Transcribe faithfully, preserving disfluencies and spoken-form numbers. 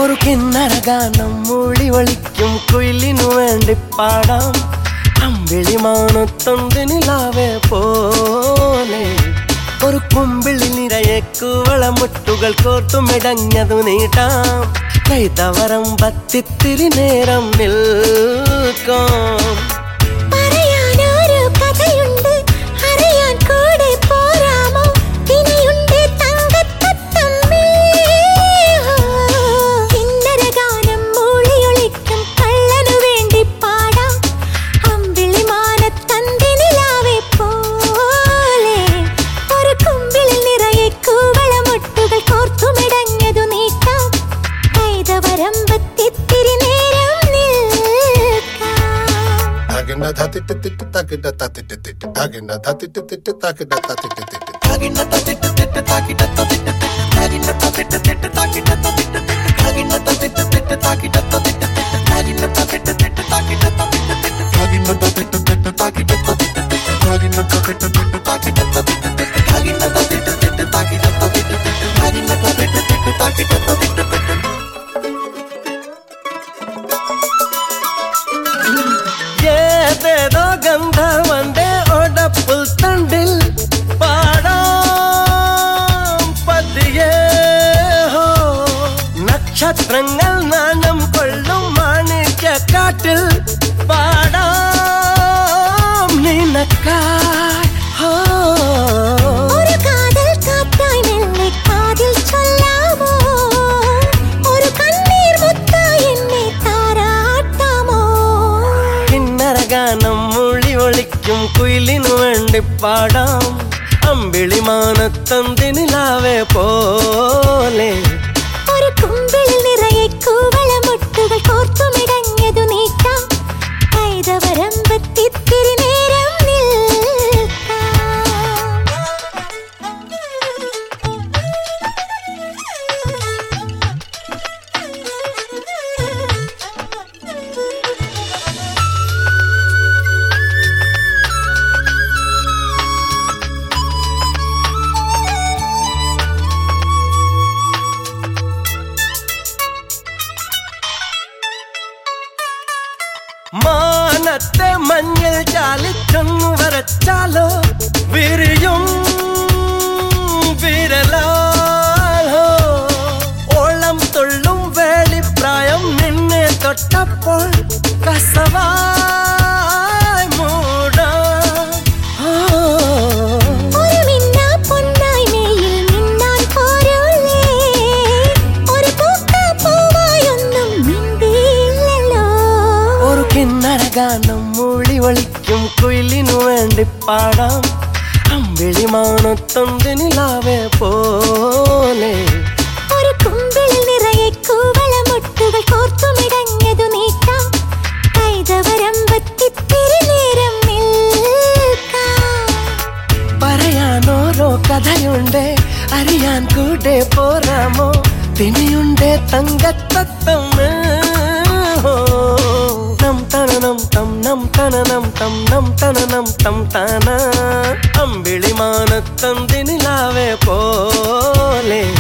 ഒരു കിന്നരഗാനം മൂളി ഒളിക്കും കുയിലിനു വേണ്ടി പാടാം അമ്പിളിമാനത്തൊണ്ട് നിലാവേ പോലെ ഒരു കുമ്പിളിൽ നിറയെ കൂവളമുട്ടുകൾ കോർത്തുമിടഞ്ഞതു നീട്ടാം കൈതവരമ്പത്തിത്തിരി നേരം നിൽക്കാം Tagina tati titi tagina tati titi tagina tati titi tagina tati titi tagina tati titi tagina tati titi tagina tati titi tagina tati titi tagina tati titi tagina tati titi tagina tati titi tagina tati titi tagina tati titi tagina tati titi tagina tati titi tagina tati titi tagina tati titi tagina tati titi tagina tati titi tagina tati titi ഏതേതോ ഗന്ധർവന്റെ ഒടപ്പുൽ തണ്ടിൽ പാടാം പതിയേ ഹോ നക്ഷത്രങ്ങൾ നാണം കൊള്ളും മാണിക്യക്കാട്ടിൽ പാടാം നിനക്കായി ഹോ ഒരു കാതൽ കാറ്റായി മെല്ലെ കാതിൽ ചൊല്ലാമോ ഒരു കണ്ണീർ മുത്തായി എന്നെ താരാട്ടാമോ ഗാനം മൂളി ഒളിക്കും കുയിലിനു വേണ്ടി പാടാം അമ്പിളിമാനത്തൊണ്ട് നിലാവേ പോലെ ഒരു കുമ്പിളിൽ നിറയെ കൂവളമുട്ടുകൾ കോർത്തുമിടഞ്ഞതു നീട്ടാം കൈതവരമ്പത്തിത്തിരി നേരം മാനത്തെ മഞ്ഞൾ ചാലിച്ചൊന്നു വരച്ചാലോ വിരിയും വിരലാലോ ഓളം തുള്ളും വേളിപ്രായം നിന്നെ തൊട്ടപ്പോൾ കസവായി മൂടാം ഒരു മിന്ന പൊന്നായി മേയിൽ മിന്നാൻ പോരൂലേ ഒരു പൂക്ക പൂവായൊന്നും മിണ്ടിയില്ലല്ലോ ഒരു കിന്നരഗാനം മൂളി ഒളിക്കും കുയിലിനു വേണ്ടി പാടാം അമ്പിളിമാനത്തൊണ്ട് നിലാവേ പോലെ ഒരു കുമ്പിളിൽ നിറയെ കൂവളമുട്ടുകൾ കോർത്തുമിടഞ്ഞതു നീട്ടാം കൈതവരമ്പത്തിത്തിരി നേരം നിൽക്കാം പറയാനോരോ കഥയുണ്ട് അറിയാൻ കൂടെ പോരാമോ തിനിയുണ്ടേ തങ്കത്തത്തമ്മ നം തനനം തം നം തനനം തം നം തനനം തം തന അമ്പിളിമാനത്തൊണ്ട് നിലാവേ പോലെ